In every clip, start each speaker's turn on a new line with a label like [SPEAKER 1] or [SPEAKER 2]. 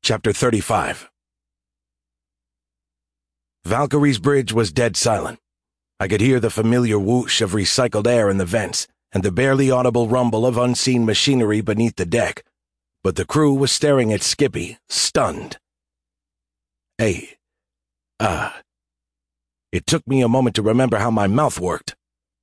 [SPEAKER 1] Chapter 35. Valkyrie's bridge was dead silent. I could hear the familiar whoosh of recycled air in the vents and the barely audible rumble of unseen machinery beneath the deck, but the crew was staring at Skippy, stunned. It took me a moment to remember how my mouth worked.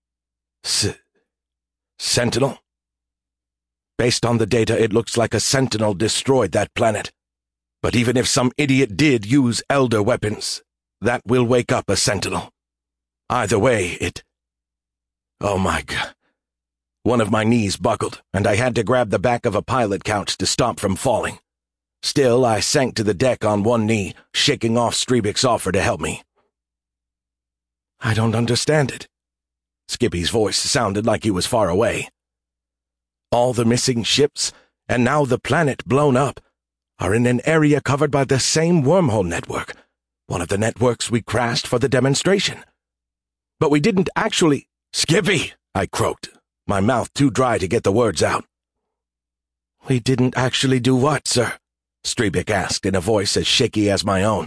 [SPEAKER 1] Sentinel? Based on the data, it looks like a Sentinel destroyed that planet. But even if some idiot did use Elder weapons, that will wake up a Sentinel. Either way, Oh my God. One of my knees buckled, and I had to grab the back of a pilot couch to stop from falling. Still, I sank to the deck on one knee, shaking off Streebek's offer to help me. I don't understand it. Skippy's voice sounded like he was far away. All the missing ships, and now the planet blown up, are in an area covered by the same wormhole network, one of the networks we crashed for the demonstration. But we didn't actually— Skippy! I croaked, my mouth too dry to get the words out. We didn't actually do what, sir? Streebek asked in a voice as shaky as my own.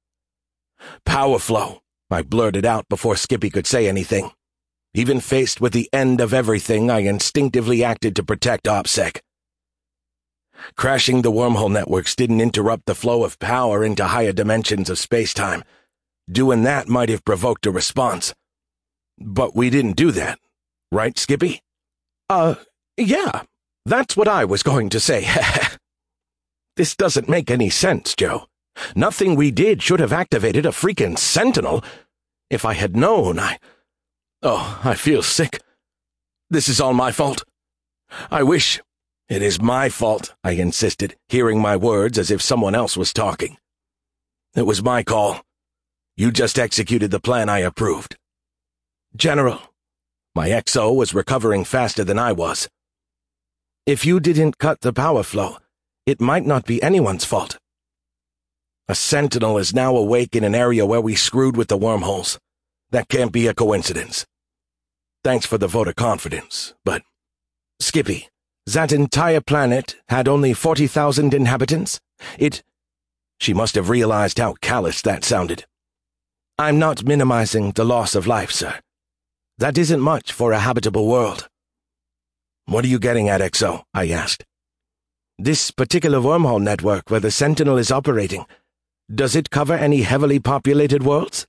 [SPEAKER 1] Power flow, I blurted out before Skippy could say anything. Even faced with the end of everything, I instinctively acted to protect OPSEC. Crashing the wormhole networks didn't interrupt the flow of power into higher dimensions of space-time. Doing that might have provoked a response. But we didn't do that. Right, Skippy? Yeah. That's what I was going to say. This doesn't make any sense, Joe. Nothing we did should have activated a freaking Sentinel. If I had known, I feel sick. This is all my fault. I wish— It is my fault, I insisted, hearing my words as if someone else was talking. It was my call. You just executed the plan I approved. General, my XO was recovering faster than I was. If you didn't cut the power flow, it might not be anyone's fault. A Sentinel is now awake in an area where we screwed with the wormholes. That can't be a coincidence. Thanks for the vote of confidence, but— Skippy, that entire planet had only 40,000 inhabitants? She must have realized how callous that sounded. I'm not minimizing the loss of life, sir. That isn't much for a habitable world. What are you getting at, XO? I asked. This particular wormhole network where the Sentinel is operating, does it cover any heavily populated worlds?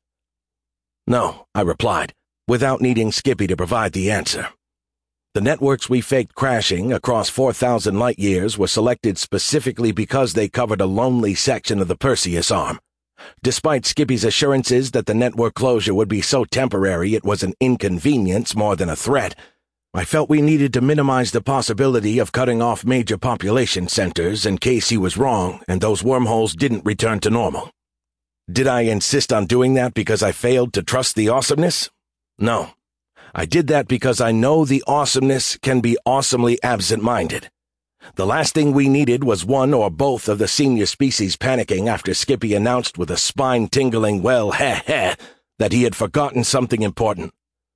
[SPEAKER 1] No, I replied, without needing Skippy to provide the answer. The networks we faked crashing across 4,000 light-years were selected specifically because they covered a lonely section of the Perseus arm. Despite Skippy's assurances that the network closure would be so temporary it was an inconvenience more than a threat, I felt we needed to minimize the possibility of cutting off major population centers in case he was wrong and those wormholes didn't return to normal. Did I insist on doing that because I failed to trust the awesomeness? No. I did that because I know the awesomeness can be awesomely absent-minded. The last thing we needed was one or both of the senior species panicking after Skippy announced with a spine-tingling that he had forgotten something important.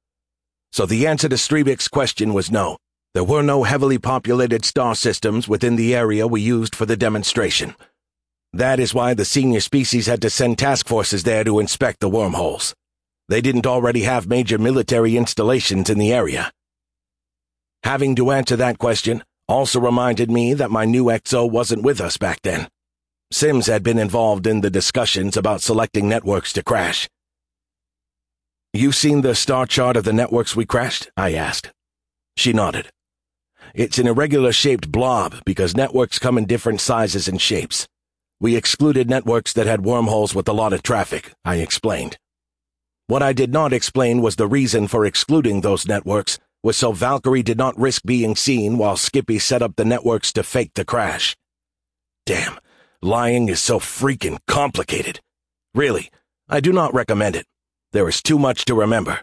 [SPEAKER 1] So the answer to Streebek's question was no. There were no heavily populated star systems within the area we used for the demonstration. That is why the senior species had to send task forces there to inspect the wormholes. They didn't already have major military installations in the area. Having to answer that question also reminded me that my new XO wasn't with us back then. Sims had been involved in the discussions about selecting networks to crash. You seen the star chart of the networks we crashed? I asked. She nodded. It's an irregular-shaped blob because networks come in different sizes and shapes. We excluded networks that had wormholes with a lot of traffic, I explained. What I did not explain was the reason for excluding those networks was so Valkyrie did not risk being seen while Skippy set up the networks to fake the crash. Damn, lying is so freaking complicated. Really, I do not recommend it. There is too much to remember.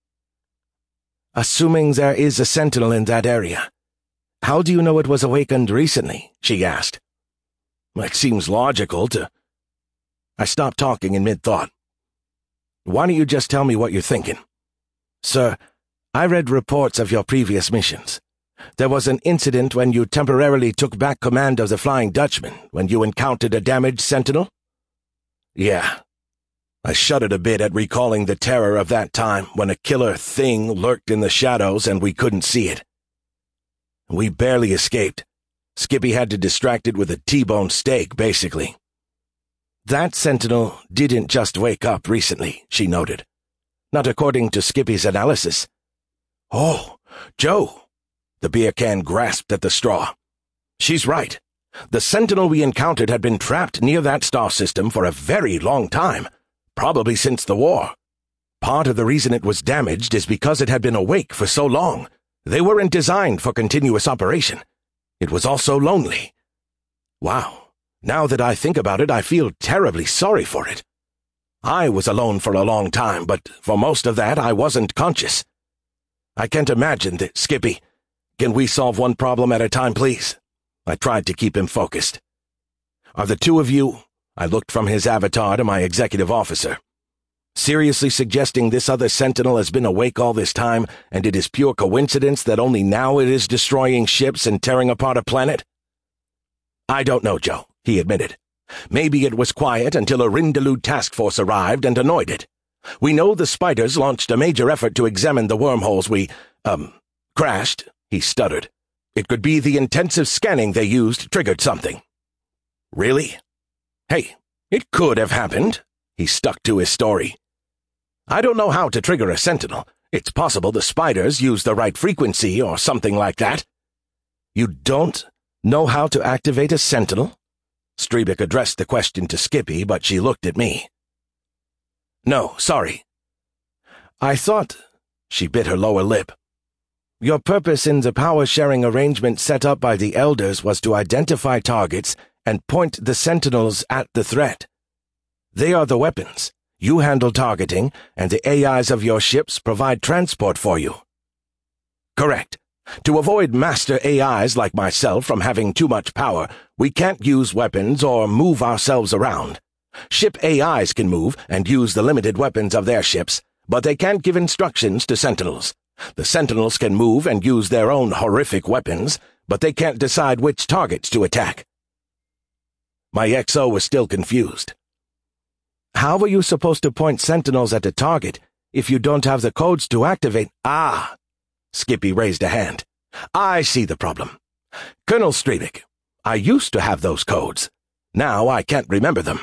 [SPEAKER 1] Assuming there is a Sentinel in that area, how do you know it was awakened recently? She asked. It seems logical to— I stopped talking in mid-thought. Why don't you just tell me what you're thinking? Sir, I read reports of your previous missions. There was an incident when you temporarily took back command of the Flying Dutchman, when you encountered a damaged Sentinel? Yeah. I shuddered a bit at recalling the terror of that time when a killer thing lurked in the shadows and we couldn't see it. We barely escaped. Skippy had to distract it with a T-bone steak, basically. That Sentinel didn't just wake up recently, she noted. Not according to Skippy's analysis. Oh, Joe! The beer can grasped at the straw. She's right. The Sentinel we encountered had been trapped near that star system for a very long time, probably since the war. Part of the reason it was damaged is because it had been awake for so long. They weren't designed for continuous operation. It was also lonely. Wow, now that I think about it, I feel terribly sorry for it. I was alone for a long time, but for most of that, I wasn't conscious. I can't imagine that, Skippy. Can we solve one problem at a time, please? I tried to keep him focused. Are the two of you, I looked from his avatar to my executive officer, seriously suggesting this other Sentinel has been awake all this time, and it is pure coincidence that only now it is destroying ships and tearing apart a planet? I don't know, Joe, he admitted. Maybe it was quiet until a Rindalu task force arrived and annoyed it. We know the Spiders launched a major effort to examine the wormholes we, crashed, he stuttered. It could be the intensive scanning they used triggered something. Really? Hey, it could have happened. He stuck to his story. I don't know how to trigger a Sentinel. It's possible the Spiders used the right frequency or something like that. You don't know how to activate a Sentinel? Streebek addressed the question to Skippy, but she looked at me. No, sorry. I thought... She bit her lower lip. Your purpose in the power-sharing arrangement set up by the Elders was to identify targets and point the Sentinels at the threat. They are the weapons. You handle targeting, and the AIs of your ships provide transport for you. Correct. To avoid master AIs like myself from having too much power, we can't use weapons or move ourselves around. Ship AIs can move and use the limited weapons of their ships, but they can't give instructions to Sentinels. The Sentinels can move and use their own horrific weapons, but they can't decide which targets to attack. My XO was still confused. How are you supposed to point Sentinels at a target if you don't have the codes to activate? Ah! Skippy raised a hand. I see the problem. Colonel Streebek, I used to have those codes. Now I can't remember them.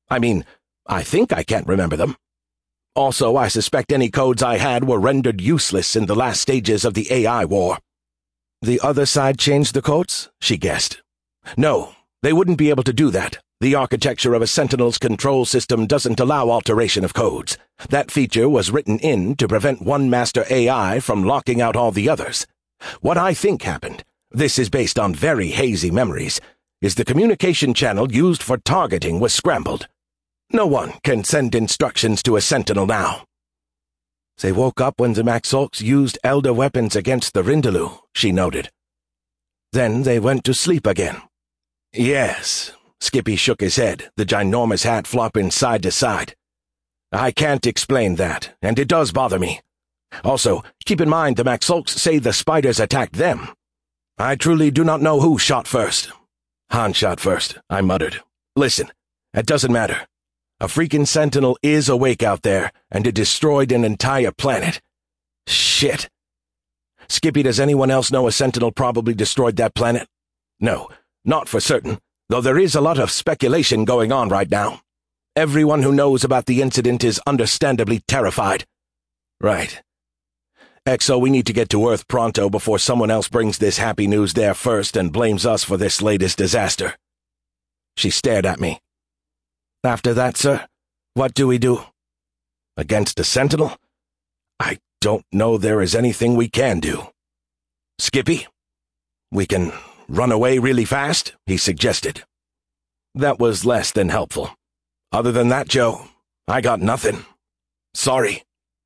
[SPEAKER 1] I think I can't remember them. Also, I suspect any codes I had were rendered useless in the last stages of the AI war. The other side changed the codes? She guessed. No, they wouldn't be able to do that. The architecture of a Sentinel's control system doesn't allow alteration of codes. That feature was written in to prevent one master AI from locking out all the others. What I think happened, this is based on very hazy memories, is the communication channel used for targeting was scrambled. No one can send instructions to a Sentinel now. They woke up when the Maxolks used Elder weapons against the Rindalu, she noted. Then they went to sleep again. Yes, Skippy shook his head, the ginormous hat flopping side to side. I can't explain that, and it does bother me. Also, keep in mind the Maxolks say the Spiders attacked them. I truly do not know who shot first. Han shot first, I muttered. Listen, it doesn't matter. A freaking Sentinel is awake out there, and it destroyed an entire planet. Shit. Skippy, does anyone else know a Sentinel probably destroyed that planet? No, not for certain, though there is a lot of speculation going on right now. Everyone who knows about the incident is understandably terrified. Right. XO, we need to get to Earth pronto before someone else brings this happy news there first and blames us for this latest disaster. She stared at me. After that, sir, what do we do? Against a Sentinel? I don't know there is anything we can do. Skippy? We can run away really fast, he suggested. That was less than helpful. Other than that, Joe, I got nothing. Sorry.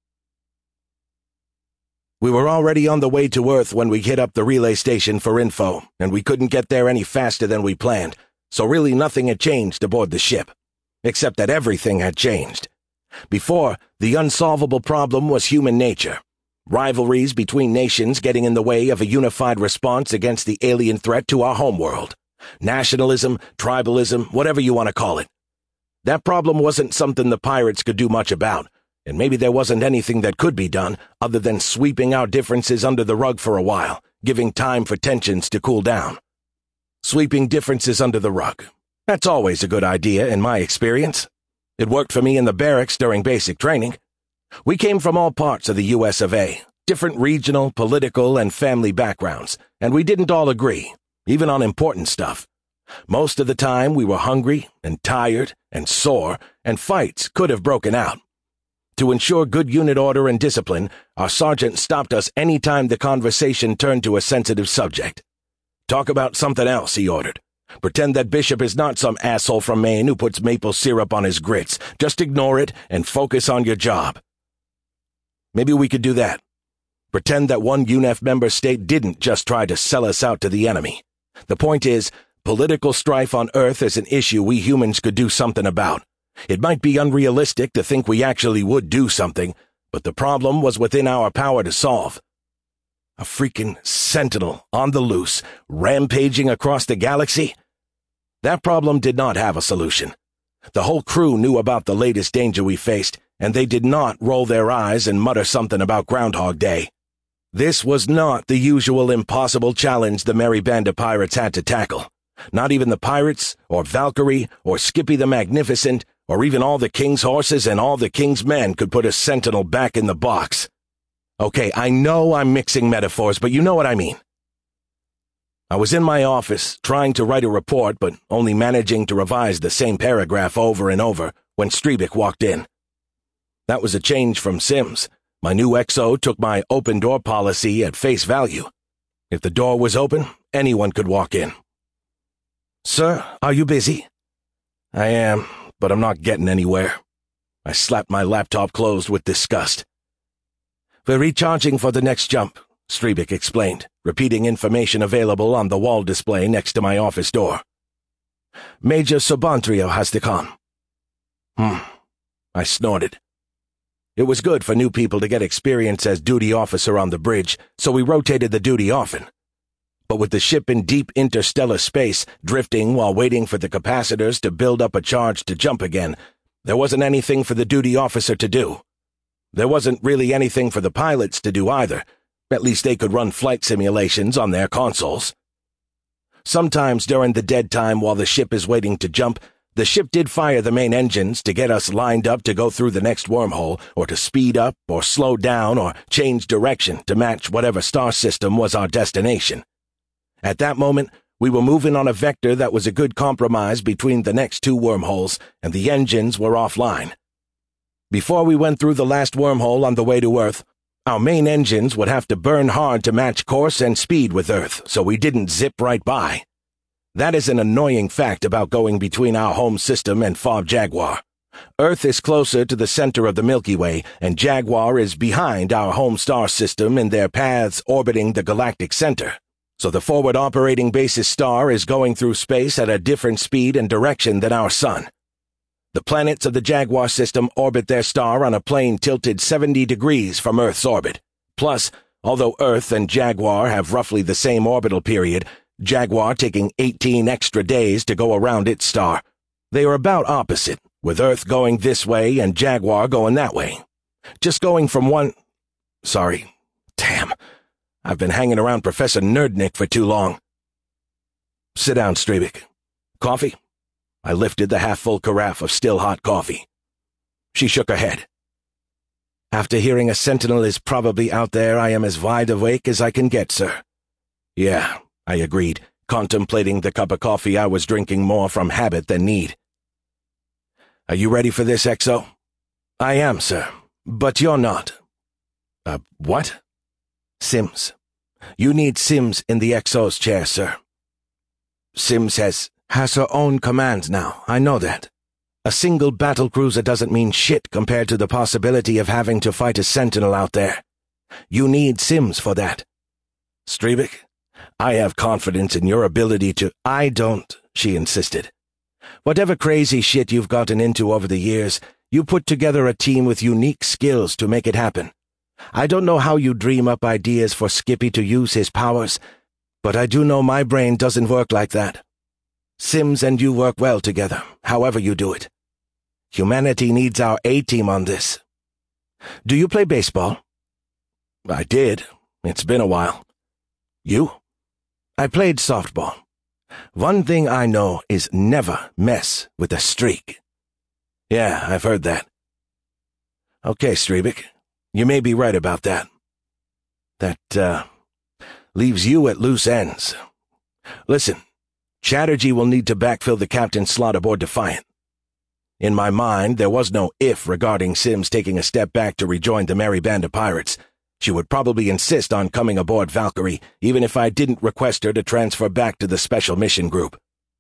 [SPEAKER 1] We were already on the way to Earth when we hit up the relay station for info, and we couldn't get there any faster than we planned, so really nothing had changed aboard the ship. Except that everything had changed. Before, the unsolvable problem was human nature. Rivalries between nations getting in the way of a unified response against the alien threat to our homeworld. Nationalism, tribalism, whatever you want to call it. That problem wasn't something the pirates could do much about, and maybe there wasn't anything that could be done other than sweeping our differences under the rug for a while, giving time for tensions to cool down. Sweeping differences under the rug. That's always a good idea in my experience. It worked for me in the barracks during basic training. We came from all parts of the US of A, different regional, political, and family backgrounds, and we didn't all agree, even on important stuff. Most of the time we were hungry and tired and sore, and fights could have broken out. To ensure good unit order and discipline, our sergeant stopped us any time the conversation turned to a sensitive subject. "Talk about something else," he ordered. "Pretend that Bishop is not some asshole from Maine who puts maple syrup on his grits. Just ignore it and focus on your job." Maybe we could do that. Pretend that one UNEF member state didn't just try to sell us out to the enemy. The point is, political strife on Earth is an issue we humans could do something about. It might be unrealistic to think we actually would do something, but the problem was within our power to solve. A freaking sentinel on the loose, rampaging across the galaxy? That problem did not have a solution. The whole crew knew about the latest danger we faced, and they did not roll their eyes and mutter something about Groundhog Day. This was not the usual impossible challenge the merry band of pirates had to tackle. Not even the pirates, or Valkyrie, or Skippy the Magnificent, or even all the king's horses and all the king's men could put a sentinel back in the box. Okay, I know I'm mixing metaphors, but you know what I mean. I was in my office, trying to write a report, but only managing to revise the same paragraph over and over, when Streebek walked in. That was a change from Sims. My new XO took my open-door policy at face value. If the door was open, anyone could walk in. "Sir, are you busy?" "I am, but I'm not getting anywhere." I slapped my laptop closed with disgust. "We're recharging for the next jump," Streebek explained, repeating information available on the wall display next to my office door. "Major Sobantrio has to come." I snorted. It was good for new people to get experience as duty officer on the bridge, so we rotated the duty often. But with the ship in deep interstellar space, drifting while waiting for the capacitors to build up a charge to jump again, there wasn't anything for the duty officer to do. There wasn't really anything for the pilots to do either. At least they could run flight simulations on their consoles. Sometimes during the dead time while the ship is waiting to jump, the ship did fire the main engines to get us lined up to go through the next wormhole, or to speed up, or slow down, or change direction to match whatever star system was our destination. At that moment, we were moving on a vector that was a good compromise between the next two wormholes, and the engines were offline. Before we went through the last wormhole on the way to Earth, our main engines would have to burn hard to match course and speed with Earth, so we didn't zip right by. That is an annoying fact about going between our home system and Fob Jaguar. Earth is closer to the center of the Milky Way, and Jaguar is behind our home star system in their paths orbiting the galactic center. So the forward operating basis star is going through space at a different speed and direction than our sun. The planets of the Jaguar system orbit their star on a plane tilted 70 degrees from Earth's orbit. Plus, although Earth and Jaguar have roughly the same orbital period, Jaguar taking 18 extra days to go around its star, they are about opposite, with Earth going this way and Jaguar going that way. Just going from one... Sorry. Damn. I've been hanging around Professor Nerdnick for too long. Sit down, Streebek. Coffee? I lifted the half-full carafe of still-hot coffee. She shook her head. After hearing a sentinel is probably out there, I am as wide awake as I can get, sir. Yeah, I agreed, contemplating the cup of coffee I was drinking more from habit than need. Are you ready for this, XO? I am, sir, but you're not. What? Sims. You need Sims in the XO's chair, sir. Sims has her own command now, I know that. A single battlecruiser doesn't mean shit compared to the possibility of having to fight a sentinel out there. You need Sims for that. Streebek, I have confidence in your ability to— I don't, she insisted. Whatever crazy shit you've gotten into over the years, you put together a team with unique skills to make it happen. I don't know how you dream up ideas for Skippy to use his powers, but I do know my brain doesn't work like that. Sims and you work well together, however you do it. Humanity needs our A-team on this. Do you play baseball? I did. It's been a while. You? I played softball. One thing I know is never mess with a streak. Yeah, I've heard that. Okay, Streebik, you may be right about that. That, leaves you at loose ends. Listen, Chatterjee will need to backfill the captain's slot aboard Defiant. In my mind, there was no if regarding Sims taking a step back to rejoin the merry band of pirates. She would probably insist on coming aboard Valkyrie, even if I didn't request her to transfer back to the Special Mission Group.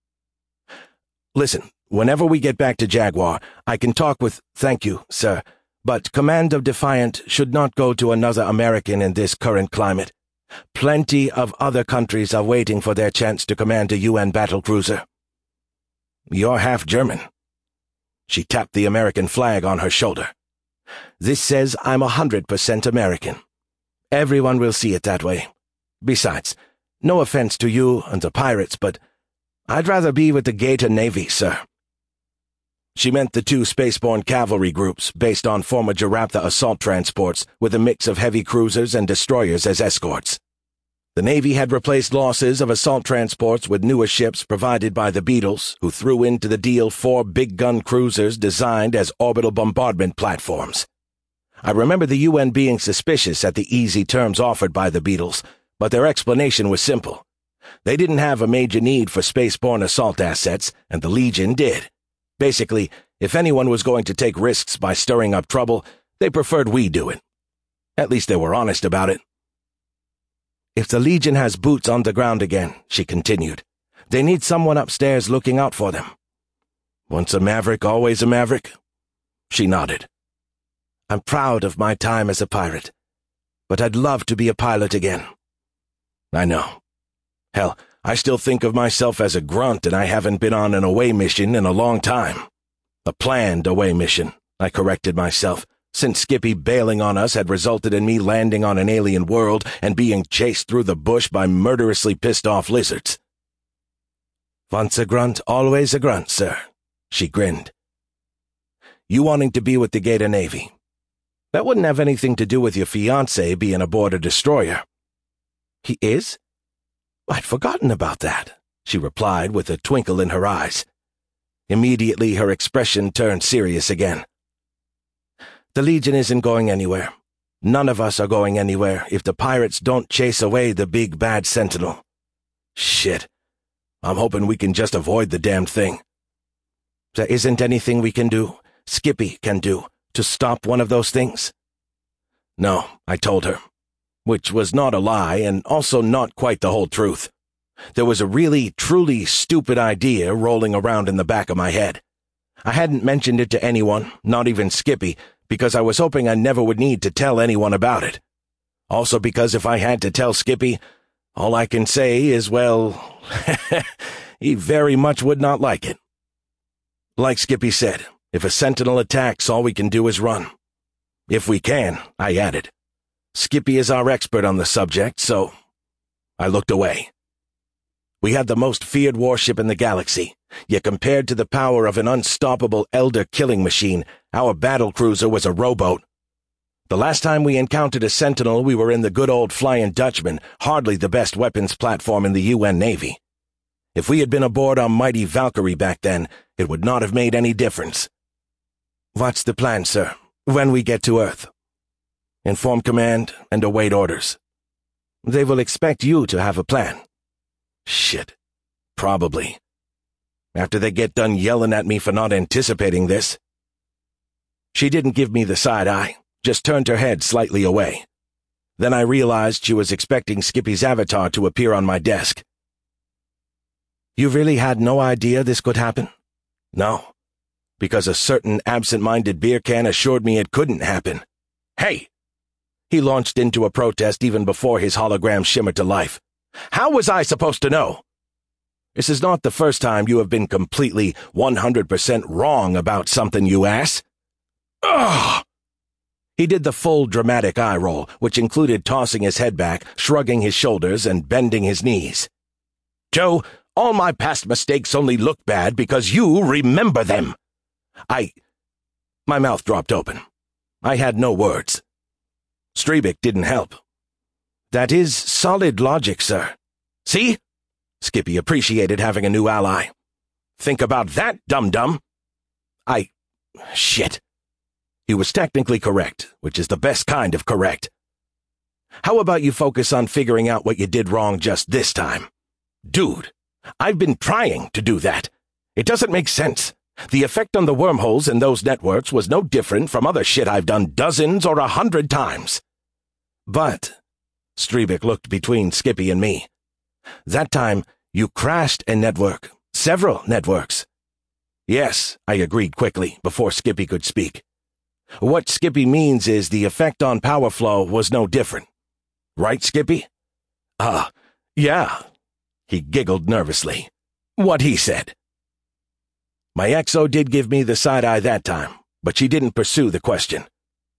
[SPEAKER 1] Listen, whenever we get back to Jaguar, I can talk with— Thank you, sir, but command of Defiant should not go to another American in this current climate. Plenty of other countries are waiting for their chance to command a UN battlecruiser. You're half German. She tapped the American flag on her shoulder. This says I'm 100% American. Everyone will see it that way. Besides, no offense to you and the pirates, but I'd rather be with the Gator Navy, sir. She meant the two spaceborne cavalry groups based on former Jaraptha assault transports with a mix of heavy cruisers and destroyers as escorts. The Navy had replaced losses of assault transports with newer ships provided by the Beetles, who threw into the deal 4 big-gun cruisers designed as orbital bombardment platforms. I remember the UN being suspicious at the easy terms offered by the Beetles, but their explanation was simple. They didn't have a major need for spaceborne assault assets, and the Legion did. Basically, if anyone was going to take risks by stirring up trouble, they preferred we do it. At least they were honest about it. If the Legion has boots on the ground again, she continued, they need someone upstairs looking out for them. Once a maverick, always a maverick? She nodded. I'm proud of my time as a pirate, but I'd love to be a pilot again. I know. Hell, I still think of myself as a grunt, and I haven't been on an away mission in a long time. A planned away mission, I corrected myself, since Skippy bailing on us had resulted in me landing on an alien world and being chased through the bush by murderously pissed-off lizards. Once a grunt, always a grunt, sir, she grinned. You wanting to be with the Gator Navy. That wouldn't have anything to do with your fiancé being aboard a destroyer. He is? I'd forgotten about that, she replied with a twinkle in her eyes. Immediately her expression turned serious again. The Legion isn't going anywhere. None of us are going anywhere if the pirates don't chase away the big bad Sentinel. Shit. I'm hoping we can just avoid the damned thing. There isn't anything we can do, Skippy can do, to stop one of those things? No, I told her. Which was not a lie and also not quite the whole truth. There was a really, truly stupid idea rolling around in the back of my head. I hadn't mentioned it to anyone, not even Skippy, because I was hoping I never would need to tell anyone about it. Also because if I had to tell Skippy, all I can say is, well, he very much would not like it. Like Skippy said, if a Sentinel attacks, all we can do is run. If we can, I added. Skippy is our expert on the subject, so— I looked away. We had the most feared warship in the galaxy, yet compared to the power of an unstoppable Elder killing machine, our battlecruiser was a rowboat. The last time we encountered a Sentinel, we were in the good old Flying Dutchman, hardly the best weapons platform in the UN Navy. If we had been aboard our mighty Valkyrie back then, it would not have made any difference. What's the plan, sir, when we get to Earth? Inform command and await orders. They will expect you to have a plan. Shit. Probably. After they get done yelling at me for not anticipating this. She didn't give me the side eye, just turned her head slightly away. Then I realized she was expecting Skippy's avatar to appear on my desk. You really had no idea this could happen? No, because a certain absent-minded beer can assured me it couldn't happen. Hey! He launched into a protest even before his hologram shimmered to life. How was I supposed to know? This is not the first time you have been completely 100% wrong about something, you ass. Ugh! He did the full dramatic eye roll, which included tossing his head back, shrugging his shoulders, and bending his knees. Joe, all my past mistakes only look bad because you remember them. My mouth dropped open. I had no words. Streebek didn't help. That is solid logic, sir. See? Skippy appreciated having a new ally. Think about that, dum-dum. Shit. He was technically correct, which is the best kind of correct. How about you focus on figuring out what you did wrong just this time? Dude, I've been trying to do that. It doesn't make sense. The effect on the wormholes in those networks was no different from other shit I've done dozens or 100 times. But, Streebek looked between Skippy and me. That time, you crashed a network. Several networks. Yes, I agreed quickly, before Skippy could speak. What Skippy means is the effect on power flow was no different. Right, Skippy? Yeah. He giggled nervously. What he said. My XO did give me the side-eye that time, but she didn't pursue the question.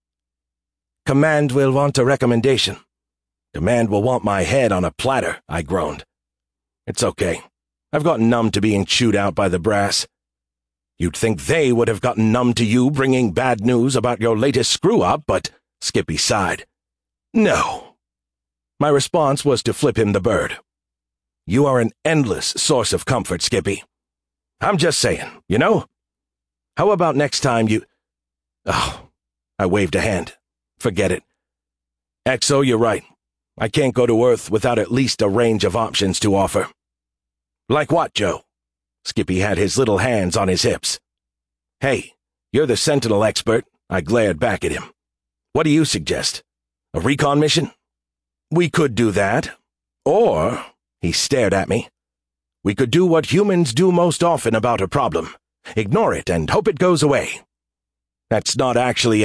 [SPEAKER 1] Command will want a recommendation. Command will want my head on a platter, I groaned. It's okay. I've gotten numb to being chewed out by the brass. You'd think they would have gotten numb to you bringing bad news about your latest screw-up, but Skippy sighed. No. My response was to flip him the bird. You are an endless source of comfort, Skippy. I'm just saying, you know? How about next time you... Oh, I waved a hand. Forget it. XO, you're right. I can't go to Earth without at least a range of options to offer. Like what, Joe? Skippy had his little hands on his hips. Hey, you're the Sentinel expert. I glared back at him. What do you suggest? A recon mission? We could do that. Or, he stared at me, we could do what humans do most often about a problem. Ignore it and hope it goes away. That's not actually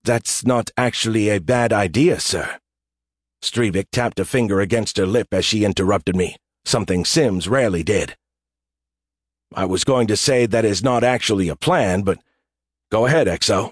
[SPEAKER 1] a bad idea, sir. Streebek tapped a finger against her lip as she interrupted me, something Sims rarely did. I was going to say that is not actually a plan, but go ahead, XO.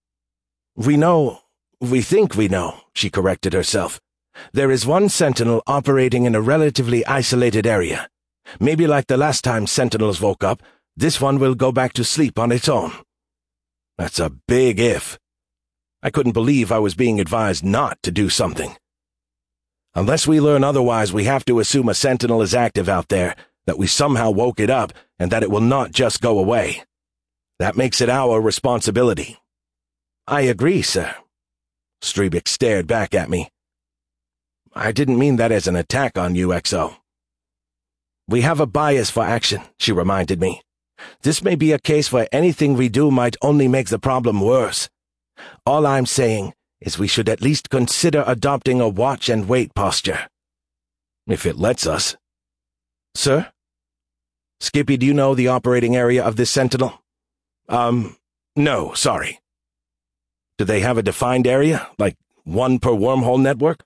[SPEAKER 1] We think we know, she corrected herself. There is one Sentinel operating in a relatively isolated area. Maybe like the last time Sentinels woke up, this one will go back to sleep on its own. That's a big if. I couldn't believe I was being advised not to do something. Unless we learn otherwise, we have to assume a Sentinel is active out there, that we somehow woke it up, and that it will not just go away. That makes it our responsibility. I agree, sir. Streebek stared back at me. I didn't mean that as an attack on you, XO. We have a bias for action, she reminded me. This may be a case where anything we do might only make the problem worse. All I'm saying is we should at least consider adopting a watch-and-wait posture. If it lets us. Sir? Skippy, do you know the operating area of this Sentinel? No, sorry. Do they have a defined area, like one per wormhole network?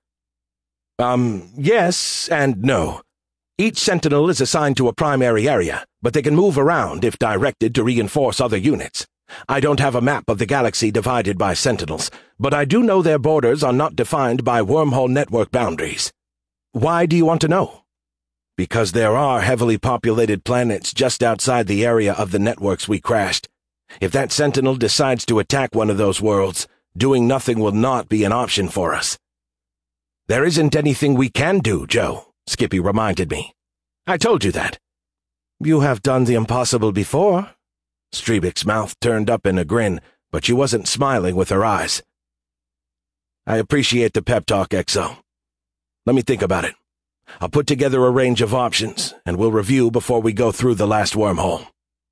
[SPEAKER 1] Yes and no. Each Sentinel is assigned to a primary area, but they can move around if directed to reinforce other units. I don't have a map of the galaxy divided by Sentinels, but I do know their borders are not defined by wormhole network boundaries. Why do you want to know? Because there are heavily populated planets just outside the area of the networks we crashed. If that Sentinel decides to attack one of those worlds, doing nothing will not be an option for us. There isn't anything we can do, Joe, Skippy reminded me. I told you that. You have done the impossible before. Streebek's mouth turned up in a grin, but she wasn't smiling with her eyes. I appreciate the pep talk, XO. Let me think about it. I'll put together a range of options, and we'll review before we go through the last wormhole.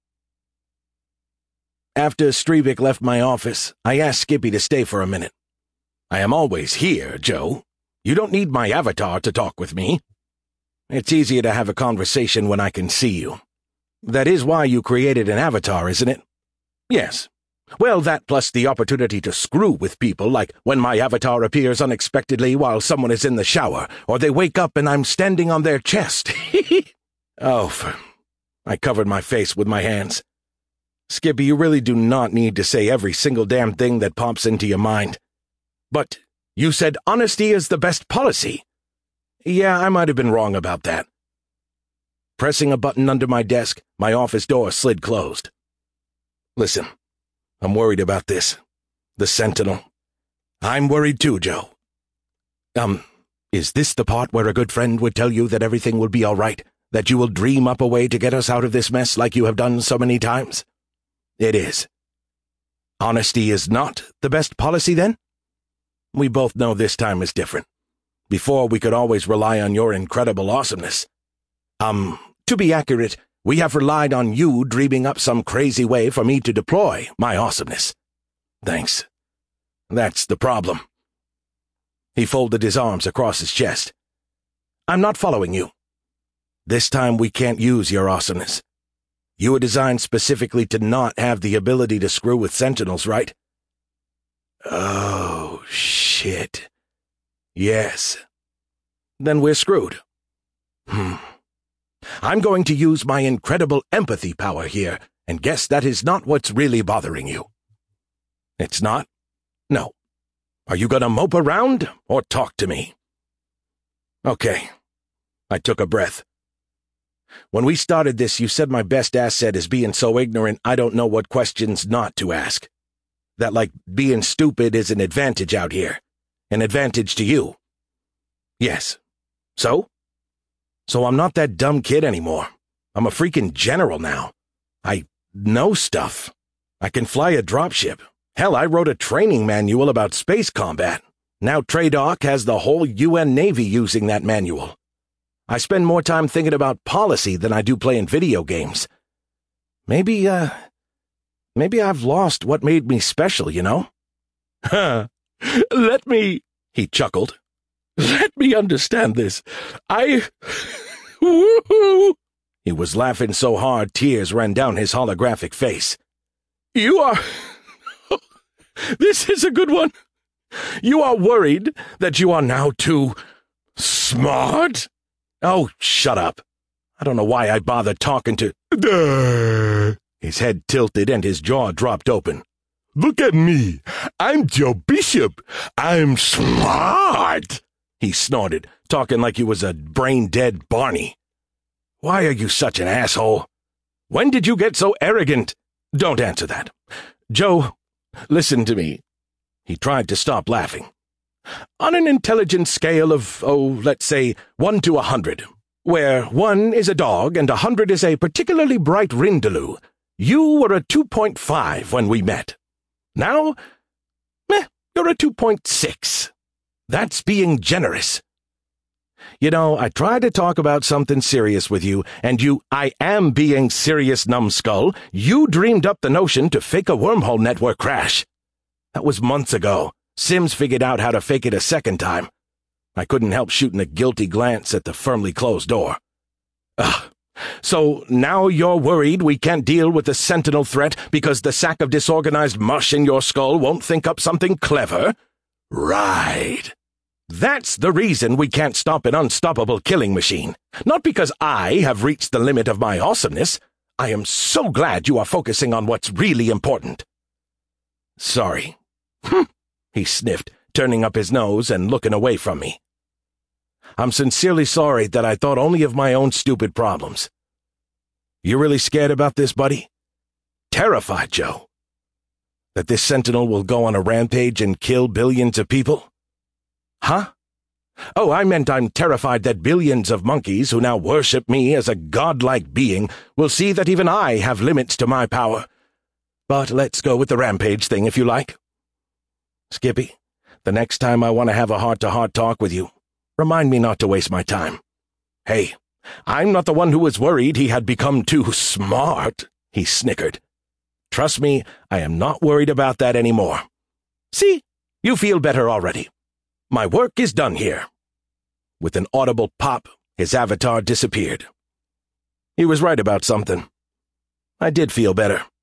[SPEAKER 1] After Streebek left my office, I asked Skippy to stay for a minute. I am always here, Joe. You don't need my avatar to talk with me. It's easier to have a conversation when I can see you. That is why you created an avatar, isn't it? Yes. Well, that plus the opportunity to screw with people, like when my avatar appears unexpectedly while someone is in the shower, or they wake up and I'm standing on their chest. I covered my face with my hands. Skippy, you really do not need to say every single damn thing that pops into your mind. But you said honesty is the best policy. Yeah, I might have been wrong about that. Pressing a button under my desk, my office door slid closed. Listen, I'm worried about this. The Sentinel. I'm worried too, Joe. Is this the part where a good friend would tell you that everything will be all right? That you will dream up a way to get us out of this mess like you have done so many times? It is. Honesty is not the best policy, then? We both know this time is different. Before, we could always rely on your incredible awesomeness. To be accurate, we have relied on you dreaming up some crazy way for me to deploy my awesomeness. Thanks. That's the problem. He folded his arms across his chest. I'm not following you. This time we can't use your awesomeness. You were designed specifically to not have the ability to screw with Sentinels, right? Oh, shit. Yes. Then we're screwed. I'm going to use my incredible empathy power here, and guess that is not what's really bothering you. It's not? No. Are you gonna mope around, or talk to me? Okay. I took a breath. When we started this, you said my best asset is being so ignorant I don't know what questions not to ask. That, like, being stupid is an advantage out here. An advantage to you. Yes. So? So I'm not that dumb kid anymore. I'm a freaking general now. I know stuff. I can fly a dropship. Hell, I wrote a training manual about space combat. Now TRADOC has the whole UN Navy using that manual. I spend more time thinking about policy than I do playing video games. Maybe I've lost what made me special, you know? Let me, he chuckled. Let me understand this. Woohoo! He was laughing so hard tears ran down his holographic face. You are... This is a good one. You are worried that you are now too smart? Oh, shut up. I don't know why I bother talking to... His head tilted and his jaw dropped open. Look at me. I'm Joe Bishop. I'm smart. He snorted, talking like he was a brain-dead Barney. Why are you such an asshole? When did you get so arrogant? Don't answer that. Joe, listen to me. He tried to stop laughing. On an intelligence scale of, let's say, 1 to 100, where 1 is a dog and 100 is a particularly bright Rindaloo, you were a 2.5 when we met. Now, you're a 2.6. That's being generous. You know, I tried to talk about something serious with you, and I am being serious, numbskull. You dreamed up the notion to fake a wormhole network crash. That was months ago. Sims figured out how to fake it a second time. I couldn't help shooting a guilty glance at the firmly closed door. So now you're worried we can't deal with the Sentinel threat because the sack of disorganized mush in your skull won't think up something clever? Right. That's the reason we can't stop an unstoppable killing machine. Not because I have reached the limit of my awesomeness. I am so glad you are focusing on what's really important. Sorry. He sniffed, turning up his nose and looking away from me. I'm sincerely sorry that I thought only of my own stupid problems. You really scared about this, buddy? Terrified, Joe? That this Sentinel will go on a rampage and kill billions of people? Huh? Oh, I meant I'm terrified that billions of monkeys who now worship me as a godlike being will see that even I have limits to my power. But let's go with the rampage thing if you like. Skippy, the next time I want to have a heart-to-heart talk with you, remind me not to waste my time. Hey, I'm not the one who was worried he had become too smart, he snickered. Trust me, I am not worried about that anymore. See, you feel better already. My work is done here. With an audible pop, his avatar disappeared. He was right about something. I did feel better.